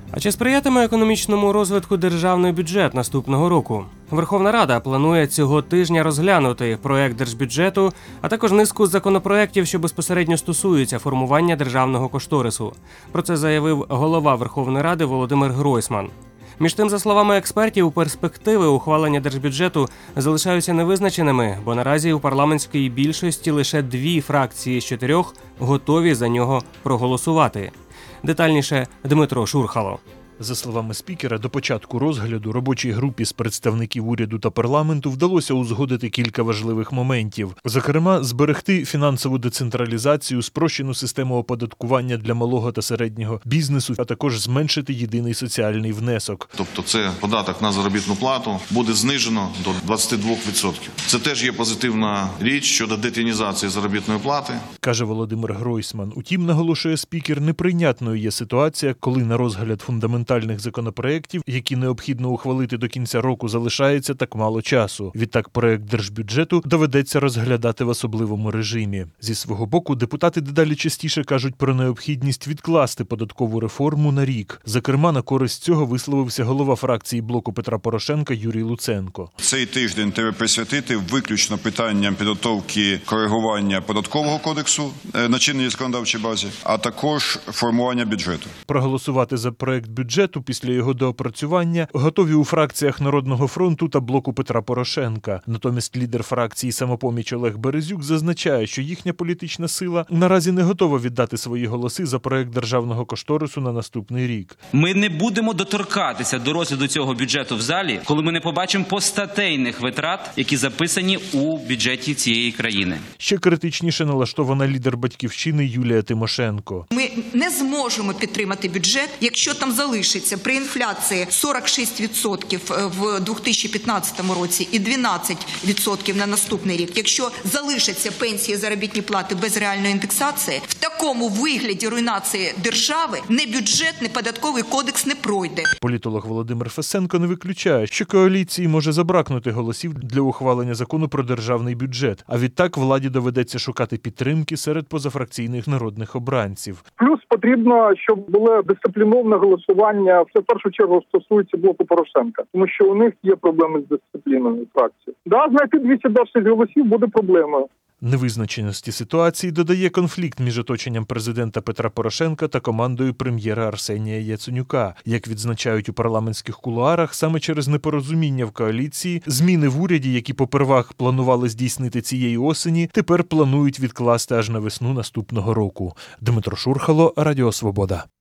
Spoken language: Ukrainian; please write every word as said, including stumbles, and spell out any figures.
А чи сприятиме економічному розвитку державний бюджет наступного року? Верховна Рада планує цього тижня розглянути проект держбюджету, а також низку законопроєктів, що безпосередньо стосуються формування державного кошторису. Про це заявив голова Верховної Ради Володимир Гройсман. Між тим, за словами експертів, перспективи ухвалення держбюджету залишаються невизначеними, бо наразі у парламентській більшості лише дві фракції з чотирьох готові за нього проголосувати. Детальніше Дмитро Шурхало. За словами спікера, до початку розгляду робочій групі з представників уряду та парламенту вдалося узгодити кілька важливих моментів. Зокрема, зберегти фінансову децентралізацію, спрощену систему оподаткування для малого та середнього бізнесу, а також зменшити єдиний соціальний внесок. Тобто це податок на заробітну плату буде знижено до двадцяти двох відсотків. Це теж є позитивна річ щодо детінізації заробітної плати, каже Володимир Гройсман. Утім, наголошує спікер, неприйнятною є ситуація, коли на розгляд фундаментальних законопроєктів, які необхідно ухвалити до кінця року, залишається так мало часу. Відтак, проект держбюджету доведеться розглядати в особливому режимі. Зі свого боку, депутати дедалі частіше кажуть про необхідність відкласти податкову реформу на рік. Зокрема, на користь цього висловився голова фракції блоку Петра Порошенка Юрій Луценко. Цей тиждень треба присвятити виключно питанням підготовки коригування податкового кодексу на чинній законодавчій базі, а також формування бюджету. Проголосувати за проект бюджету після його доопрацювання готові у фракціях Народного фронту та блоку Петра Порошенка. Натомість лідер фракції «Самопоміч» Олег Березюк зазначає, що їхня політична сила наразі не готова віддати свої голоси за проект державного кошторису на наступний рік. Ми не будемо доторкатися до розгляду цього бюджету в залі, коли ми не побачимо постатейних витрат, які записані у бюджеті цієї країни. Ще критичніше налаштована лідер «Батьківщини» Юлія Тимошенко. Ми не зможемо підтримати бюджет, якщо там залишиться при інфляції сорок шість відсотків в дві тисячі п'ятнадцятому році і дванадцять відсотків на наступний рік. Якщо залишаться пенсії, заробітні плати без реальної індексації, в такому вигляді руйнації держави не бюджет, не податковий кодекс не пройде. Політолог Володимир Фесенко не виключає, що коаліції може забракнути голосів для ухвалення закону про державний бюджет, а відтак владі доведеться шукати підтримки серед позафракційних народних обранців. Плюс потрібно, щоб було дисципліноване голосування, це в першу чергу стосується блоку Порошенка, тому що у них є проблеми з дисципліною фракції. Да, знайти двісті двадцять голосів буде проблемою. Невизначеності ситуації додає конфлікт між оточенням президента Петра Порошенка та командою прем'єра Арсенія Яценюка. Як відзначають у парламентських кулуарах, саме через непорозуміння в коаліції, зміни в уряді, які попервах планували здійснити цієї осені, тепер планують відкласти аж на весну наступного року. Дмитро Шурхало, Радіо Свобода.